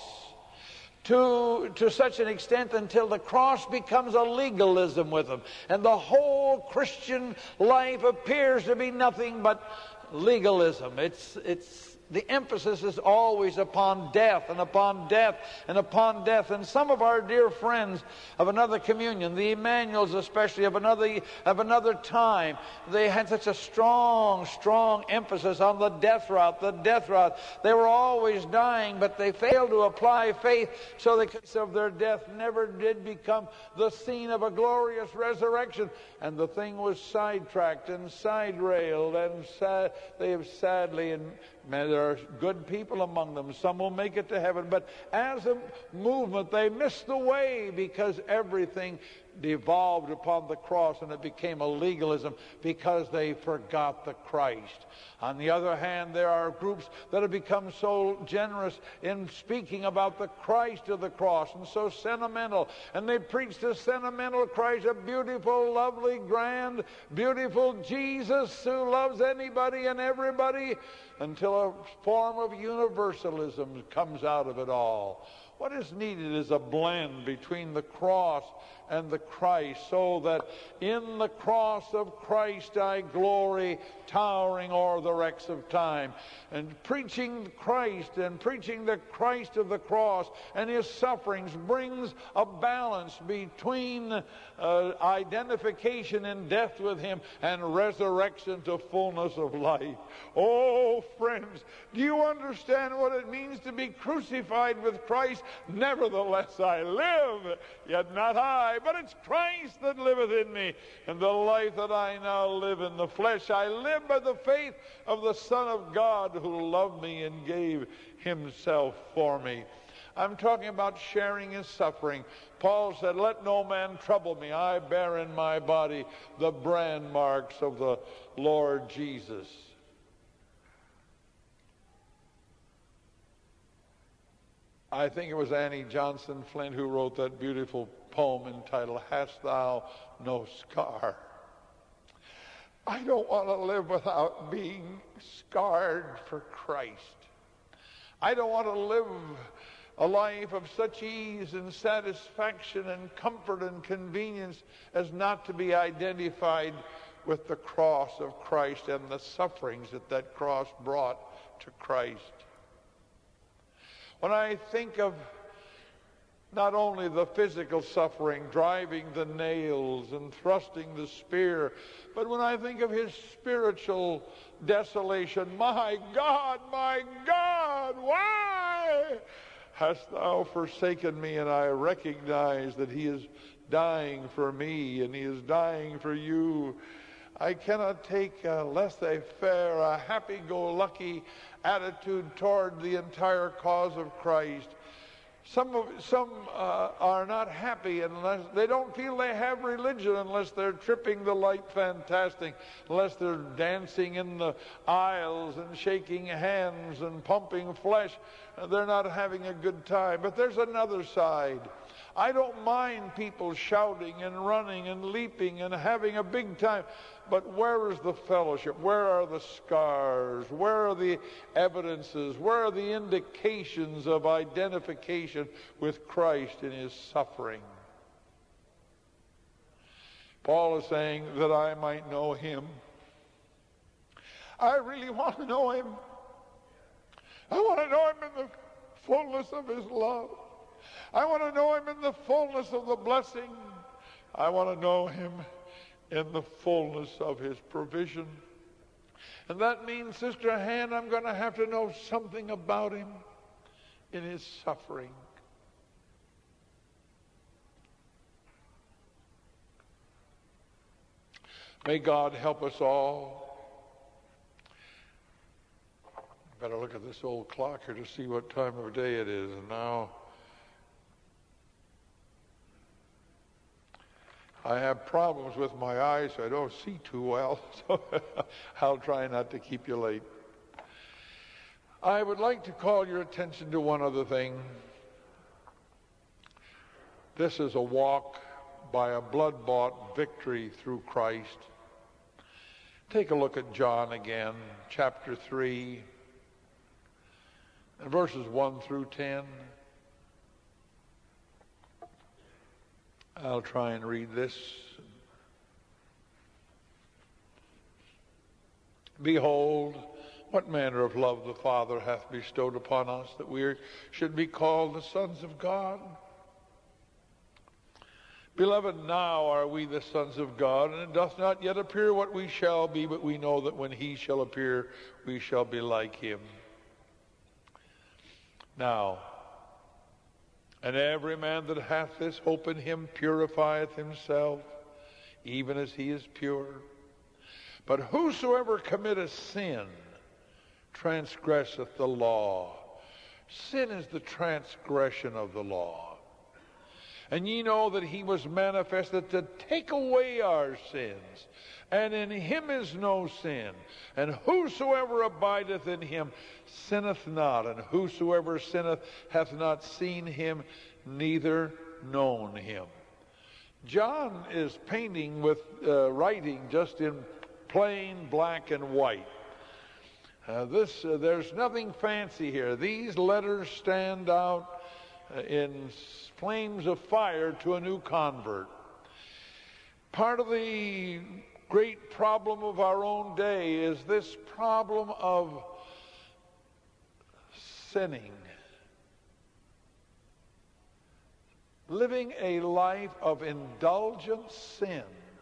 to such an extent until the cross becomes a legalism with them, and the whole Christian life appears to be nothing but legalism. The emphasis is always upon death and upon death and upon death. And some of our dear friends of another communion, the Emmanuels especially of another time, they had such a strong emphasis on the death route. They were always dying, but they failed to apply faith, so the case of their death never did become the scene of a glorious resurrection. And the thing was sidetracked and side-railed, and they have sadly, and there are good people among them. Some will make it to heaven. But as a movement, they missed the way because everything devolved upon the cross, and it became a legalism because they forgot the Christ. On the other hand, there are groups that have become so generous in speaking about the Christ of the cross and so sentimental. And they preach the sentimental Christ, a beautiful, lovely, grand, beautiful Jesus who loves anybody and everybody, until a form of universalism comes out of it all. What is needed is a blend between the cross and the Christ, so that in the cross of Christ I glory, towering o'er the wrecks of time. And preaching Christ and preaching the Christ of the cross and His sufferings brings a balance between identification in death with Him and resurrection to fullness of life. Oh, friends, do you understand what it means to be crucified with Christ Nevertheless I live, yet not I, but it's Christ that liveth in me. And the life that I now live in the flesh, I live by the faith of the Son of God, who loved me and gave himself for me. I'm talking about sharing his suffering. Paul said, let no man trouble me. I bear in my body the brand marks of the Lord Jesus. I think it was Annie Johnson Flint who wrote that beautiful poem entitled, Hast Thou No Scar? I don't want to live without being scarred for Christ. I don't want to live a life of such ease and satisfaction and comfort and convenience as not to be identified with the cross of Christ and the sufferings that that cross brought to Christ. When I think of not only the physical suffering, driving the nails and thrusting the spear, but when I think of his spiritual desolation, my God, why hast thou forsaken me? And I recognize that he is dying for me and he is dying for you. I cannot take a laissez-faire, a happy-go-lucky attitude toward the entire cause of Christ. Some are not happy unless they don't feel they have religion, unless they're tripping the light fantastic, unless they're dancing in the aisles and shaking hands and pumping flesh. They're not having a good time. But there's another side. I don't mind people shouting and running and leaping and having a big time. But where is the fellowship? Where are the scars? Where are the evidences? Where are the indications of identification with Christ in his suffering? Paul is saying that I might know him. I really want to know him. I want to know him in the fullness of his love. I want to know him in the fullness of the blessing. I want to know him in the fullness of his provision. And that means, Sister Han, I'm going to have to know something about him in his suffering. May God help us all. Better look at this old clock here to see what time of day it is. And now I have problems with my eyes, so I don't see too well, so I'll try not to keep you late. I would like to call your attention to one other thing. This is a walk by a blood-bought victory through Christ. Take a look at John again, chapter 3, and verses 1 through 10. I'll try and read this. Behold, what manner of love the Father hath bestowed upon us, that we should be called the sons of God. Beloved, now are we the sons of God, and it doth not yet appear what we shall be, but we know that when he shall appear, we shall be like him. Now, and every man that hath this hope in him purifieth himself, even as he is pure. But whosoever committeth sin transgresseth the law. Sin is the transgression of the law. And ye know that he was manifested to take away our sins, and in him is no sin. And whosoever abideth in him sinneth not, and whosoever sinneth hath not seen him, neither known him. John is painting with writing just in plain black and white. There's nothing fancy here. These letters stand out in flames of fire to a new convert. Part of the great problem of our own day is this problem of sinning. Living a life of indulgent sin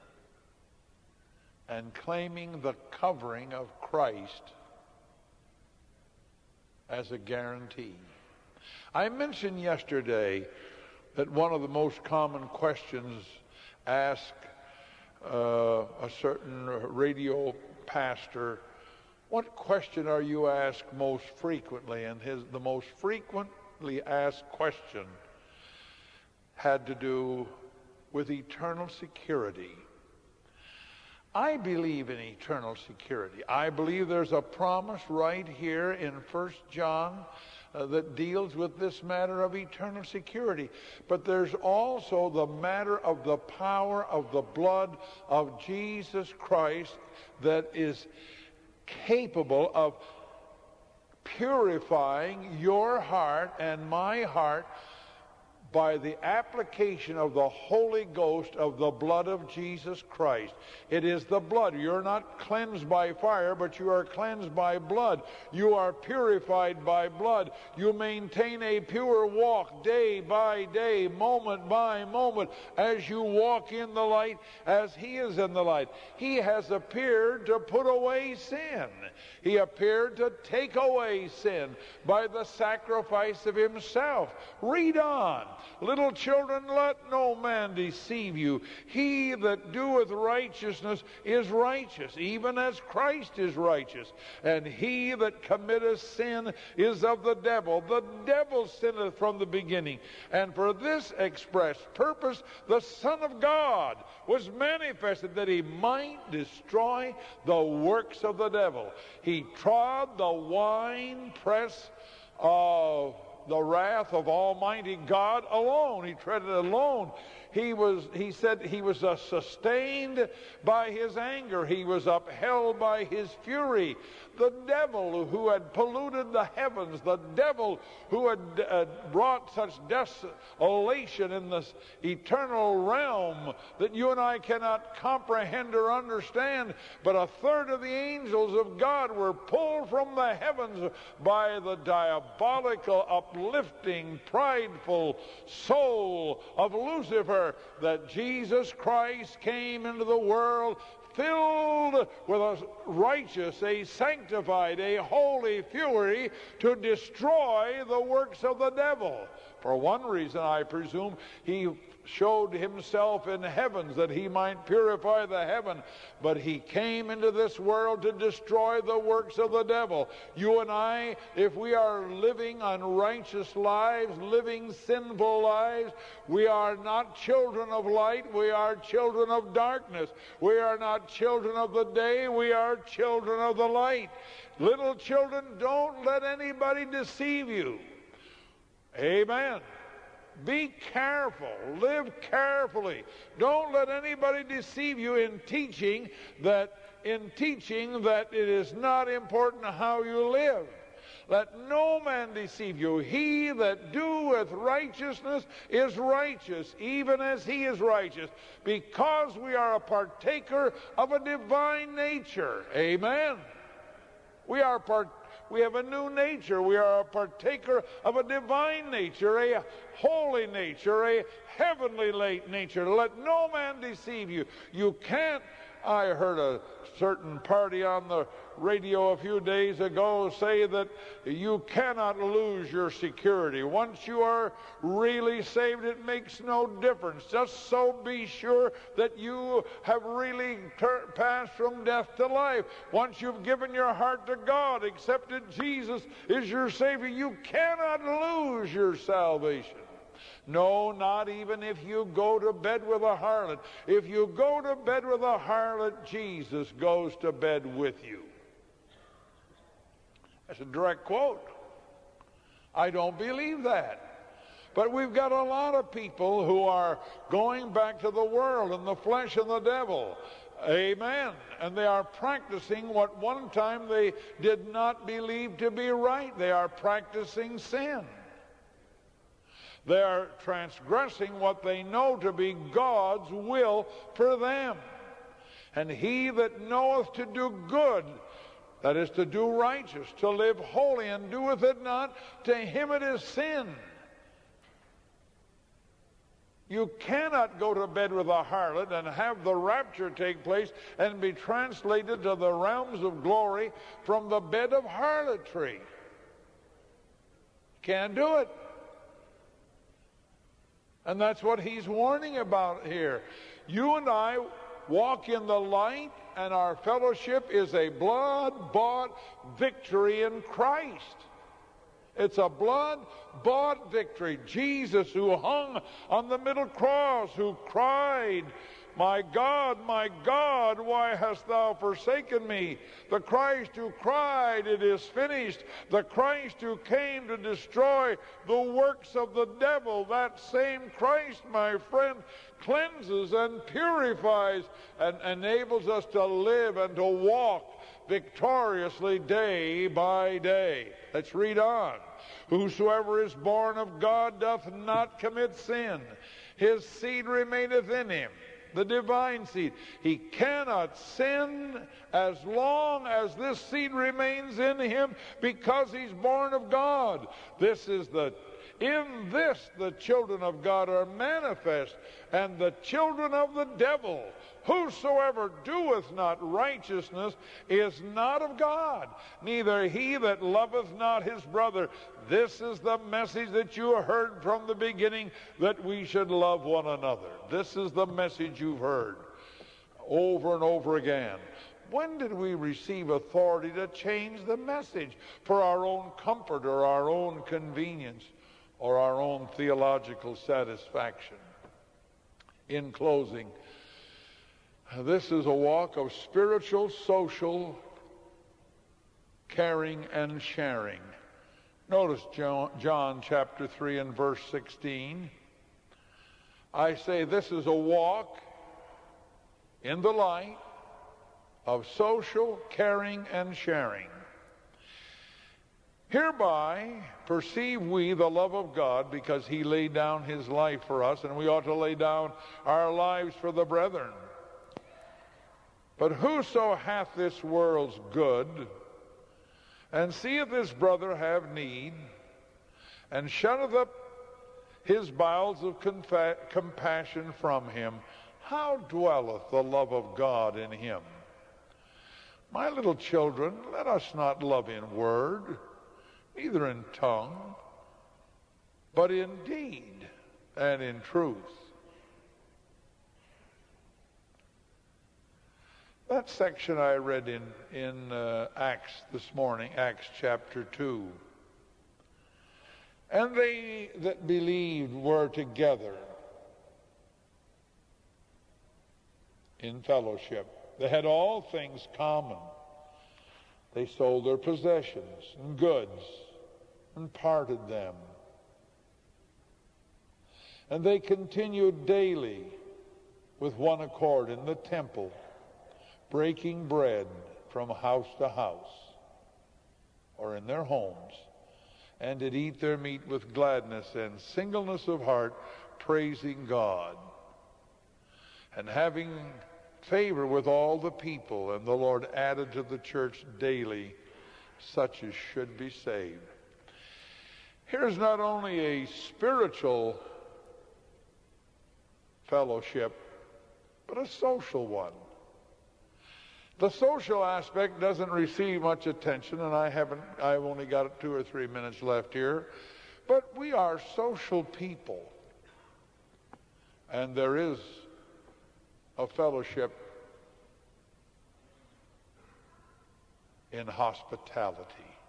and claiming the covering of Christ as a guarantee. I mentioned yesterday that one of the most common questions asked a certain radio pastor, what question are you asked most frequently? And the most frequently asked question had to do with eternal security. I believe in eternal security. I believe there's a promise right here in 1 John that deals with this matter of eternal security. But there's also the matter of the power of the blood of Jesus Christ that is capable of purifying your heart and my heart by the application of the Holy Ghost of the blood of Jesus Christ. It is the blood. You're not cleansed by fire, but you are cleansed by blood. You are purified by blood. You maintain a pure walk day by day, moment by moment, as you walk in the light, as He is in the light. He has appeared to put away sin. He appeared to take away sin by the sacrifice of Himself. Read on. Little children, let no man deceive you. He that doeth righteousness is righteous, even as Christ is righteous. And he that committeth sin is of the devil. The devil sinneth from the beginning. And for this express purpose the Son of God was manifested, that He might destroy the works of the devil. He trod the winepress of the wrath of Almighty God alone. He treaded alone. He said he was sustained by His anger. He was upheld by His fury. The devil who had polluted the heavens, the devil who had brought such desolation in this eternal realm that you and I cannot comprehend or understand, but a third of the angels of God were pulled from the heavens by the diabolical, uplifting, prideful soul of Lucifer, that Jesus Christ came into the world filled with a righteous, a sanctified, a holy fury to destroy the works of the devil. For one reason, I presume, He showed Himself in heavens that He might purify the heaven, but He came into this world to destroy the works of the devil. You and I, if we are living unrighteous lives, living sinful lives, we are not children of light, we are children of darkness. We are not children of the day, we are children of the light. Little children, don't let anybody deceive you. Amen. Be careful. Live carefully. Don't let anybody deceive you in teaching that it is not important how you live. Let no man deceive you. He that doeth righteousness is righteous, even as He is righteous, because we are a partaker of a divine nature. Amen. We have a new nature. We are a partaker of a divine nature, a holy nature, a heavenly nature. Let no man deceive you. You can't. I heard a certain party on the radio a few days ago say that you cannot lose your security. Once you are really saved, it makes no difference. Just so be sure that you have really passed from death to life. Once you've given your heart to God, accepted Jesus as your Savior, you cannot lose your salvation. No, not even if you go to bed with a harlot. If you go to bed with a harlot, Jesus goes to bed with you. That's a direct quote. I don't believe that. But we've got a lot of people who are going back to the world and the flesh and the devil. Amen. And they are practicing what one time they did not believe to be right. They are practicing sin. They are transgressing what they know to be God's will for them. And he that knoweth to do good, that is to do righteous, to live holy, and doeth it not, to him it is sin. You cannot go to bed with a harlot and have the rapture take place and be translated to the realms of glory from the bed of harlotry. Can't do it. And that's what he's warning about here. You and I walk in the light, and our fellowship is a blood-bought victory in Christ. It's a blood-bought victory. Jesus, who hung on the middle cross, who cried, my God, why hast thou forsaken me? The Christ who cried, it is finished. The Christ who came to destroy the works of the devil. That same Christ, my friend, cleanses and purifies and enables us to live and to walk victoriously day by day. Let's read on. Whosoever is born of God doth not commit sin. His seed remaineth in him, the divine seed. He cannot sin as long as this seed remains in him, because he's born of God. In this the children of God are manifest, and the children of the devil. Whosoever doeth not righteousness is not of God, neither he that loveth not his brother. This is the message that you heard from the beginning, that we should love one another. This is the message you've heard over and over again. When did we receive authority to change the message for our own comfort or our own convenience or our own theological satisfaction? In closing, this is a walk of spiritual, social caring and sharing. Notice John chapter 3 and verse 16. I say this is a walk in the light of social caring and sharing. Hereby perceive we the love of God, because he laid down his life for us, and we ought to lay down our lives for the brethren. But whoso hath this world's good, and seeth his brother have need, and shunneth up his bowels of compassion from him, how dwelleth the love of God in him? My little children, let us not love in word, neither in tongue, but in deed and in truth. That section I read in Acts this morning, Acts chapter 2. And they that believed were together in fellowship. They had all things common. They sold their possessions and goods and parted them. And they continued daily with one accord in the temple, breaking bread from house to house, or in their homes, and did eat their meat with gladness and singleness of heart, praising God, and having favor with all the people. And the Lord added to the church daily such as should be saved. Here's not only a spiritual fellowship, but a social one. The social aspect doesn't receive much attention, and I've only got 2 or 3 minutes left here. But we are social people. And there is a fellowship in hospitality.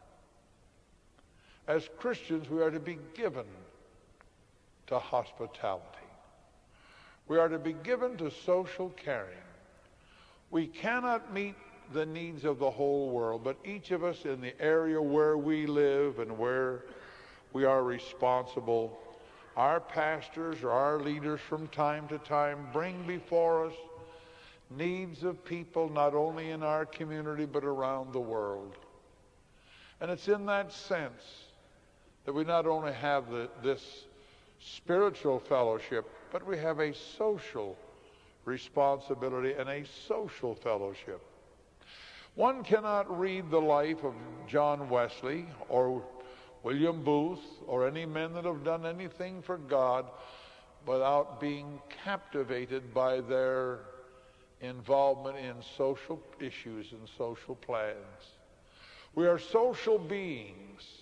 As Christians, we are to be given to hospitality. We are to be given to social caring. We cannot meet the needs of the whole world, but each of us in the area where we live and where we are responsible, our pastors or our leaders from time to time bring before us needs of people not only in our community but around the world. And it's in that sense that we not only have this spiritual fellowship, but we have a social responsibility and a social fellowship. One cannot read the life of John Wesley or William Booth or any men that have done anything for God without being captivated by their involvement in social issues and social plans. We are social beings.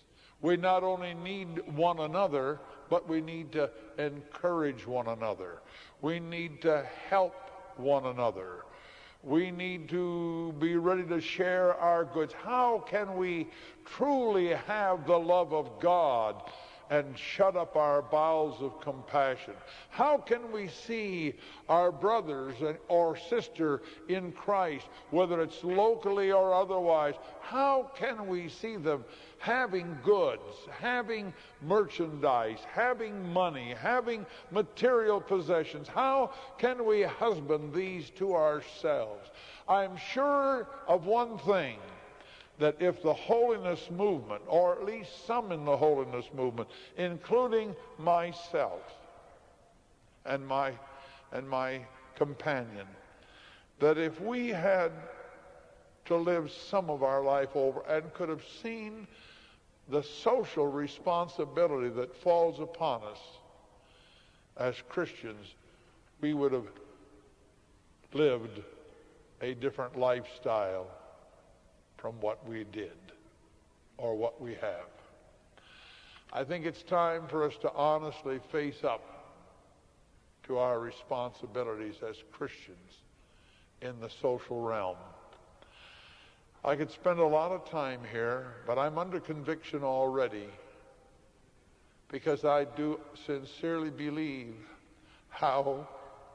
We not only need one another, but we need to encourage one another. We need to help one another. We need to be ready to share our goods. How can we truly have the love of God and shut up our bowels of compassion? How can we see our brothers or sister in Christ, whether it's locally or otherwise, how can we see them having goods, having merchandise, having money, having material possessions? How can we husband these to ourselves? I'm sure of one thing, that if the holiness movement, or at least some in the holiness movement, including myself and my companion, that if we had to live some of our life over and could have seen the social responsibility that falls upon us as Christians, we would have lived a different lifestyle from what we did or what we have. I think it's time for us to honestly face up to our responsibilities as Christians in the social realm. I could spend a lot of time here, but I'm under conviction already, because I do sincerely believe how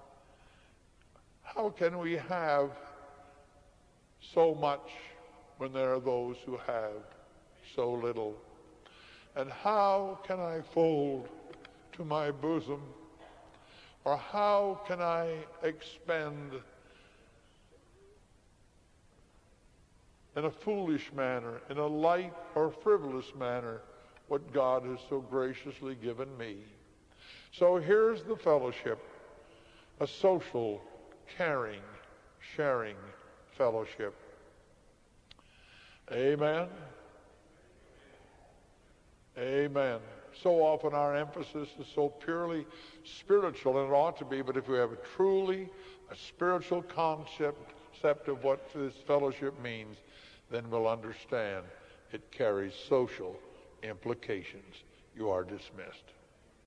can we have so much when there are those who have so little? And how can I fold to my bosom, or how can I expend in a foolish manner, in a light or frivolous manner, what God has so graciously given me? So here's the fellowship, a social, caring, sharing fellowship. Amen. Amen. So often our emphasis is so purely spiritual, and it ought to be, but if we have a spiritual concept of what this fellowship means, then we'll understand it carries social implications. You are dismissed.